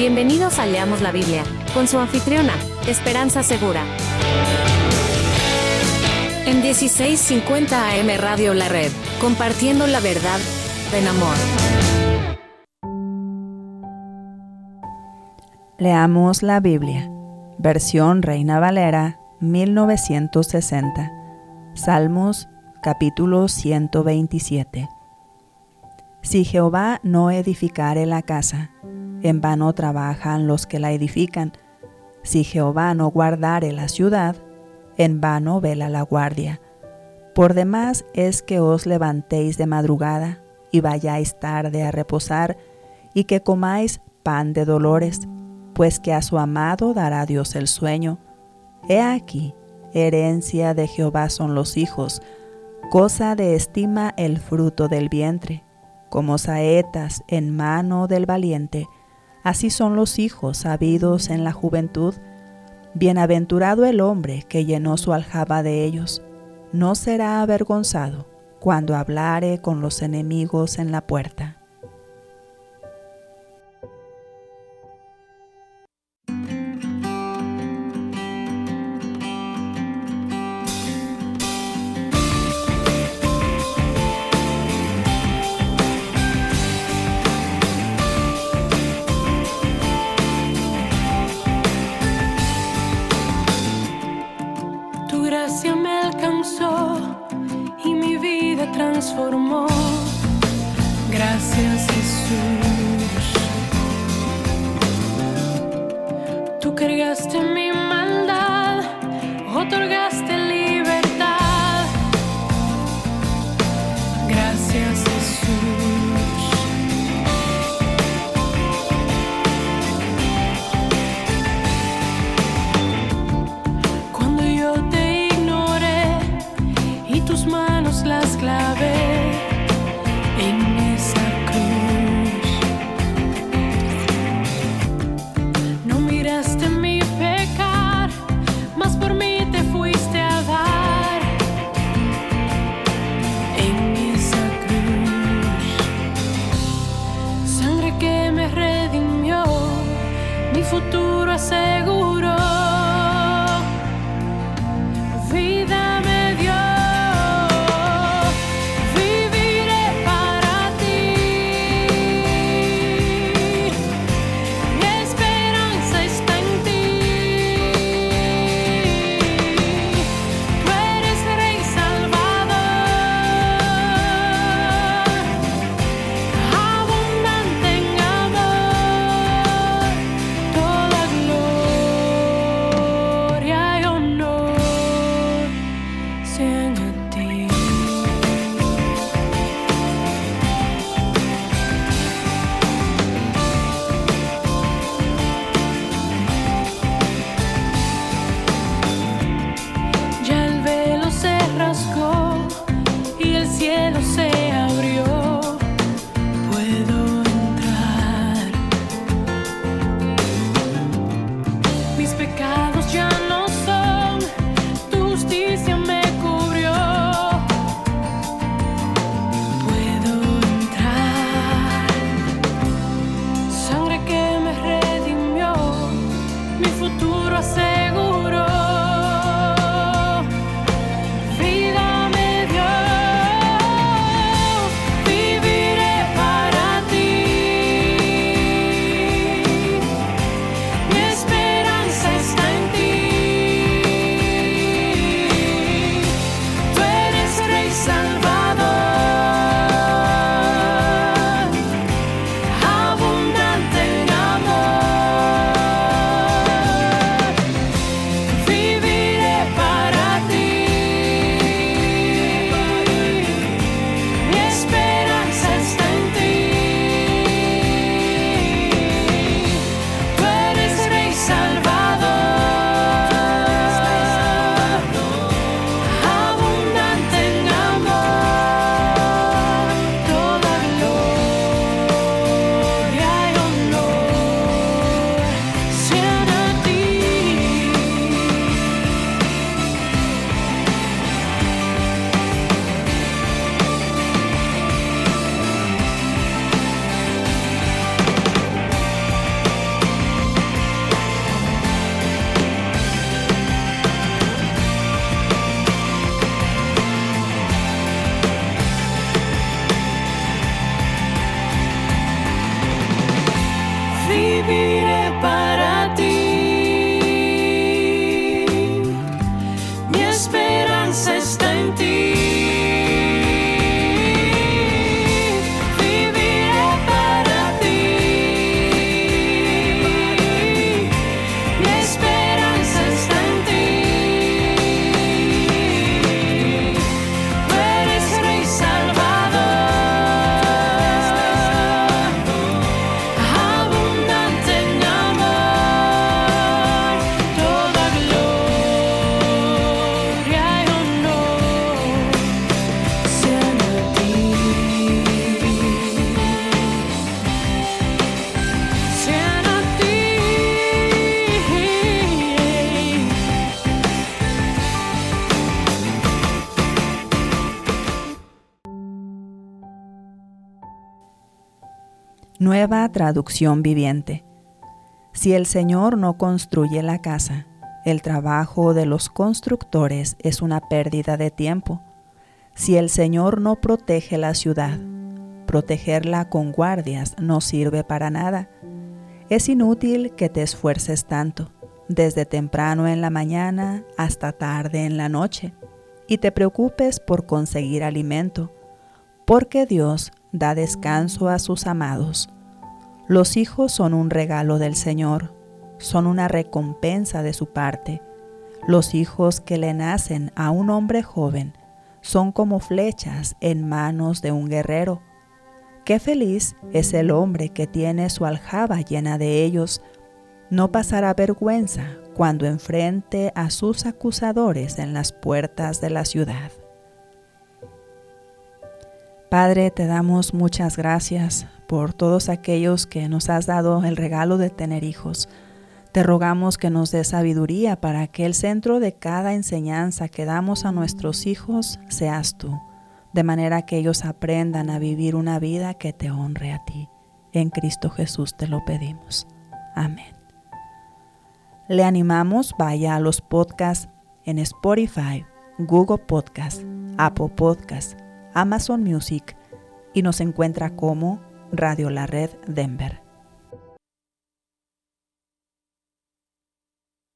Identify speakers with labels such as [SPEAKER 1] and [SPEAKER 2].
[SPEAKER 1] Bienvenidos a Leamos la Biblia, con su anfitriona, Esperanza Segura. En 1650 AM Radio La Red, compartiendo la verdad en amor.
[SPEAKER 2] Leamos la Biblia, versión Reina Valera, 1960. Salmos, capítulo 127. Si Jehová no edificare la casa, en vano trabajan los que la edifican. Si Jehová no guardare la ciudad, en vano vela la guardia. Por demás es que os levantéis de madrugada, y vayáis tarde a reposar, y que comáis pan de dolores, pues que a su amado dará Dios el sueño. He aquí, herencia de Jehová son los hijos, cosa de estima el fruto del vientre. Como saetas en mano del valiente, así son los hijos habidos en la juventud. Bienaventurado el hombre que llenó su aljaba de ellos. No será avergonzado cuando hablare con los enemigos en la puerta.
[SPEAKER 3] Gracia me alcanzó y mi vida transformó. Gracias, Jesús. Tú cargaste mi maldad, otorgaste libertad. Gracias, Jesús. Cuando yo te tus manos las clavé en esa cruz. No miraste mi pecar, mas por mí te fuiste a dar en esa cruz. Sangre que me redimió, mi futuro aseguró. Vida me dio. Toda gloria
[SPEAKER 2] Nueva traducción viviente. Si el Señor no construye la casa, el trabajo de los constructores es una pérdida de tiempo. Si el Señor no protege la ciudad, protegerla con guardias no sirve para nada. Es inútil que te esfuerces tanto, desde temprano en la mañana hasta tarde en la noche, y te preocupes por conseguir alimento, porque Dios da descanso a sus amados. Los hijos son un regalo del Señor, son una recompensa de su parte. Los hijos que le nacen a un hombre joven son como flechas en manos de un guerrero. Qué feliz es el hombre que tiene su aljaba llena de ellos. No pasará vergüenza cuando enfrente a sus acusadores en las puertas de la ciudad. Padre, te damos muchas gracias por todos aquellos que nos has dado el regalo de tener hijos. Te rogamos que nos des sabiduría para que el centro de cada enseñanza que damos a nuestros hijos seas tú, de manera que ellos aprendan a vivir una vida que te honre a ti. En Cristo Jesús te lo pedimos. Amén. Le animamos, vaya a los podcasts en Spotify, Google Podcast, Apple Podcast, Amazon Music y nos encuentra como Radio La Red Denver.